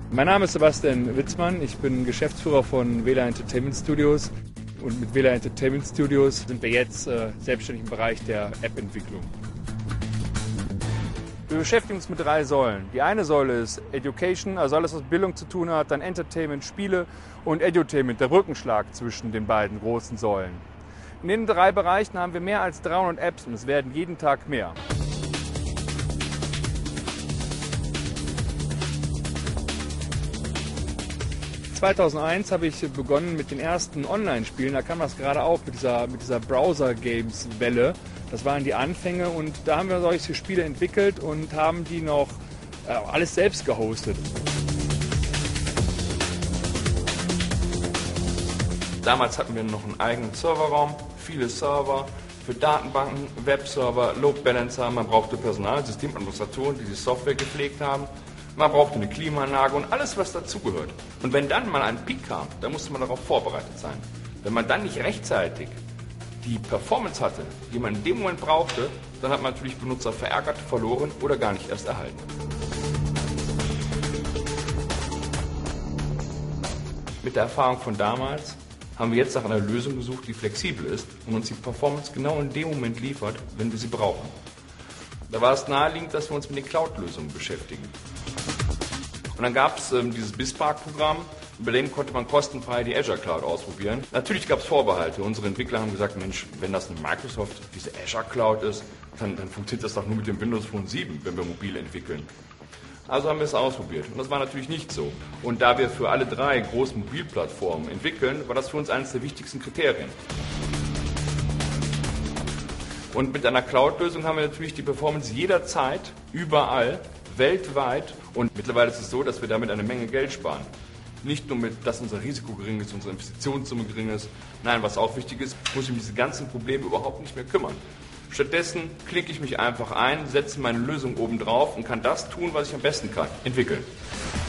Mein Name ist Sebastian Witzmann, ich bin Geschäftsführer von WLA Entertainment Studios und mit WLA Entertainment Studios sind wir jetzt selbstständig im Bereich der App-Entwicklung. Wir beschäftigen uns mit 3 Säulen. Die eine Säule ist Education, also alles, was mit Bildung zu tun hat, dann Entertainment, Spiele und Edutainment, der Brückenschlag zwischen den beiden großen Säulen. In den 3 Bereichen haben wir mehr als 300 Apps und es werden jeden Tag mehr. In 2001 habe ich begonnen mit den ersten Online-Spielen, da kam das gerade auf mit dieser Browser-Games-Welle. Das waren die Anfänge und da haben wir solche Spiele entwickelt und haben die noch alles selbst gehostet. Damals hatten wir noch einen eigenen Serverraum, viele Server für Datenbanken, Webserver, Load Balancer, man brauchte Personal, Systemadministratoren, die die Software gepflegt haben. Man brauchte eine Klimaanlage und alles, was dazugehört. Und wenn dann mal ein Peak kam, dann musste man darauf vorbereitet sein. Wenn man dann nicht rechtzeitig die Performance hatte, die man in dem Moment brauchte, dann hat man natürlich Benutzer verärgert, verloren oder gar nicht erst erhalten. Mit der Erfahrung von damals haben wir jetzt nach einer Lösung gesucht, die flexibel ist und uns die Performance genau in dem Moment liefert, wenn wir sie brauchen. Da war es naheliegend, dass wir uns mit den Cloud-Lösungen beschäftigen. Und dann gab es dieses BizSpark-Programm, über dem konnte man kostenfrei die Azure Cloud ausprobieren. Natürlich gab es Vorbehalte. Unsere Entwickler haben gesagt, Mensch, wenn das eine Microsoft, diese Azure Cloud ist, dann funktioniert das doch nur mit dem Windows Phone 7, wenn wir mobil entwickeln. Also haben wir es ausprobiert. Und das war natürlich nicht so. Und da wir für alle 3 großen Mobilplattformen entwickeln, war das für uns eines der wichtigsten Kriterien. Und mit einer Cloud-Lösung haben wir natürlich die Performance jederzeit, überall, weltweit. Und mittlerweile ist es so, dass wir damit eine Menge Geld sparen. Nicht nur mit, dass unser Risiko gering ist, unsere Investitionssumme gering ist. Nein, was auch wichtig ist, muss ich um diese ganzen Probleme überhaupt nicht mehr kümmern. Stattdessen klicke ich mich einfach ein, setze meine Lösung oben drauf und kann das tun, was ich am besten kann, entwickeln.